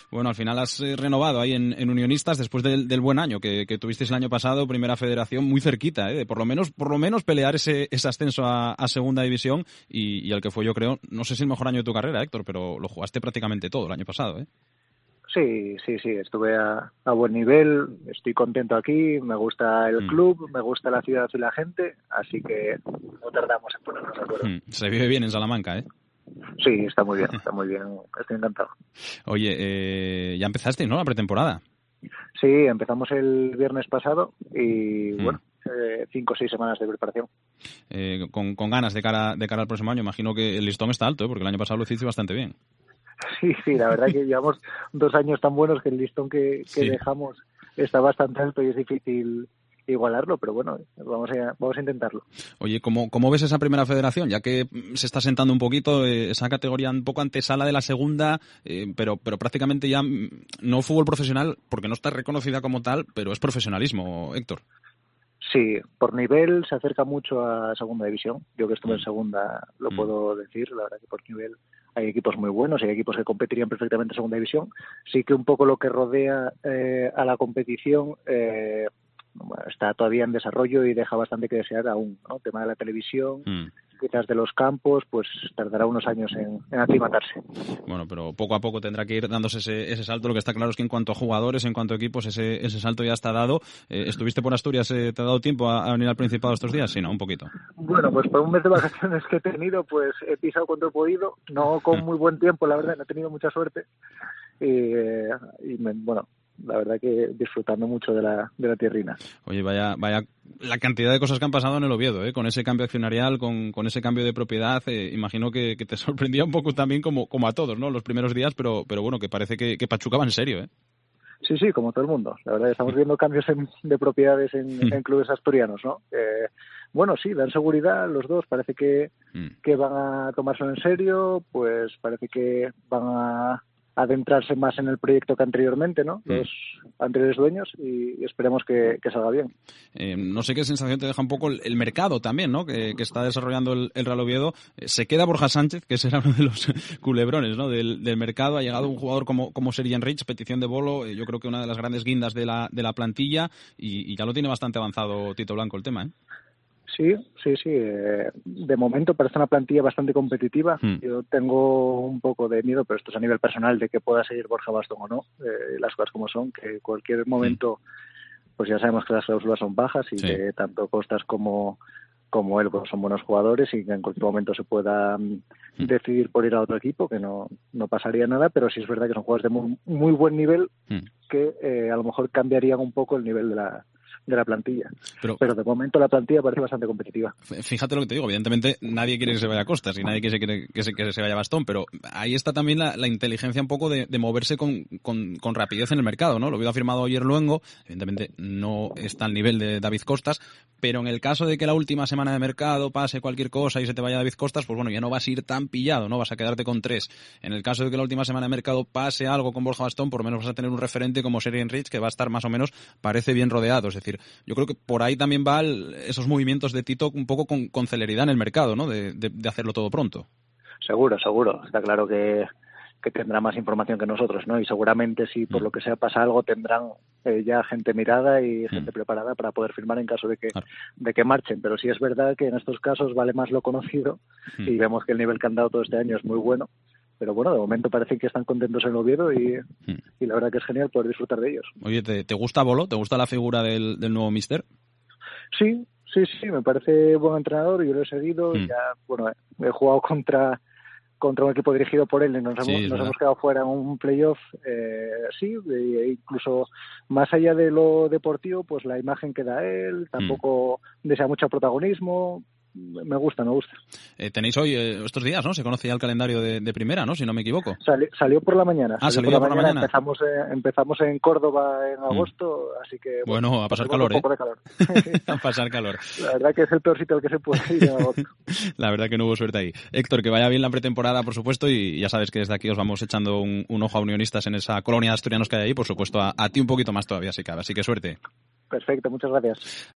Bueno, al final has renovado ahí en Unionistas después del buen año que tuvisteis el año pasado, Primera Federación, muy cerquita, de por lo menos pelear ese ascenso a Segunda División y el que fue, yo creo, no sé si el mejor año de tu carrera, Héctor, pero lo jugaste prácticamente todo el año pasado, ¿eh? Sí, estuve a buen nivel, estoy contento aquí, me gusta el club, me gusta la ciudad y la gente, así que no tardamos en ponernos de acuerdo. Se vive bien en Salamanca, ¿eh? Sí, está muy bien, estoy encantado. Oye, ya empezasteis, ¿no?, la pretemporada. Sí, empezamos el viernes pasado y bueno, 5 o 6 semanas de preparación. Con ganas de cara al próximo año. Imagino que el listón está alto, porque el año pasado lo hiciste bastante bien. Sí, la verdad que llevamos 2 años tan buenos que el listón que dejamos está bastante alto y es difícil igualarlo, pero bueno, vamos a intentarlo. Oye, ¿cómo ves esa Primera Federación? Ya que se está sentando un poquito, esa categoría un poco antesala de la segunda, pero prácticamente ya no fútbol profesional, porque no está reconocida como tal, pero es profesionalismo, Héctor. Sí, por nivel se acerca mucho a Segunda División. Yo que estuve en Segunda lo puedo decir, la verdad que por nivel hay equipos muy buenos, hay equipos que competirían perfectamente en Segunda División. Sí que un poco lo que rodea a la competición está todavía en desarrollo y deja bastante que desear aún, ¿no? El tema de la televisión, quizás de los campos, pues tardará unos años en aclimatarse. Bueno, pero poco a poco tendrá que ir dándose ese salto. Lo que está claro es que en cuanto a jugadores, en cuanto a equipos, ese salto ya está dado. ¿Estuviste por Asturias? ¿Te ha dado tiempo a venir al Principado estos días? Sí, ¿no? Un poquito. Bueno, pues por un mes de vacaciones que he tenido, pues he pisado cuanto he podido, no con muy buen tiempo, la verdad, no he tenido mucha suerte. Bueno, la verdad que disfrutando mucho de la tierrina. Oye, vaya la cantidad de cosas que han pasado en el Oviedo, con ese cambio accionarial, con ese cambio de propiedad. Imagino que te sorprendía un poco también como a todos, ¿no?, los primeros días, pero bueno, que parece que Pachuca va en serio, ¿eh? Sí, como todo el mundo. La verdad, estamos viendo cambios de propiedades en clubes asturianos, ¿no? Bueno, sí, dan seguridad los dos. Parece que van a tomárselo en serio, pues parece que van a adentrarse más en el proyecto que anteriormente, ¿no? Los anteriores dueños, y esperemos que salga bien. No sé qué sensación te deja un poco el mercado también, ¿no?, que está desarrollando el Real Oviedo. Se queda Borja Sánchez, que será uno de los culebrones, ¿no?, del mercado. Ha llegado un jugador como Sergi Enrich, petición de Bolo, yo creo que una de las grandes guindas de la plantilla, y ya lo tiene bastante avanzado Tito Blanco el tema, ¿eh? Sí. De momento parece una plantilla bastante competitiva. Yo tengo un poco de miedo, pero esto es a nivel personal, de que pueda seguir Borja Bastón o no. Las cosas como son, que en cualquier momento, pues ya sabemos que las cláusulas son bajas y que tanto Costas como él pues son buenos jugadores y que en cualquier momento se pueda decidir por ir a otro equipo, que no pasaría nada, pero sí es verdad que son jugadores de muy buen nivel que a lo mejor cambiarían un poco el nivel de la plantilla. Pero de momento la plantilla parece bastante competitiva. Fíjate lo que te digo, evidentemente nadie quiere que se vaya Costas y nadie quiere que se vaya Bastón, pero ahí está también la inteligencia un poco de moverse con rapidez en el mercado, ¿no? Lo Oviedo ha firmado ayer Luengo, evidentemente no está al nivel de David Costas, pero en el caso de que la última semana de mercado pase cualquier cosa y se te vaya David Costas, pues bueno, ya no vas a ir tan pillado, ¿no? Vas a quedarte con 3. En el caso de que la última semana de mercado pase algo con Borja Bastón, por lo menos vas a tener un referente como Sergi Enrich, que va a estar más o menos, parece bien rodeado. Es decir, yo creo que por ahí también va esos movimientos de Tito un poco con celeridad en el mercado, ¿no?, de hacerlo todo pronto. Seguro. Está claro que tendrá más información que nosotros, ¿no? Y seguramente si por lo que sea pasa algo tendrán ya gente mirada y gente preparada para poder firmar en caso de que marchen. Pero sí es verdad que en estos casos vale más lo conocido y vemos que el nivel que han dado todo este año es muy bueno. Pero bueno, de momento parece que están contentos en Oviedo y la verdad que es genial poder disfrutar de ellos. Oye, ¿te gusta Bolo? ¿Te gusta la figura del nuevo míster? Sí, me parece buen entrenador, yo lo he seguido. Ya, bueno, he jugado contra un equipo dirigido por él y nos hemos quedado fuera en un playoff. Incluso más allá de lo deportivo, pues la imagen que da él, tampoco desea mucho protagonismo. Me gusta. Tenéis hoy, estos días, ¿no? Se conoce ya el calendario de primera, ¿no?, si no me equivoco. Salió por la mañana. Salió por la mañana. Empezamos en Córdoba en agosto, así que... Bueno, a pasar calor, un poco de calor. A pasar calor. La verdad que es el peor sitio al que se puede ir en agosto. La verdad que no hubo suerte ahí. Héctor, que vaya bien la pretemporada, por supuesto, y ya sabes que desde aquí os vamos echando un ojo a Unionistas en esa colonia de asturianos que hay ahí, por supuesto, a ti un poquito más todavía, si cabe. Así que suerte. Perfecto, muchas gracias.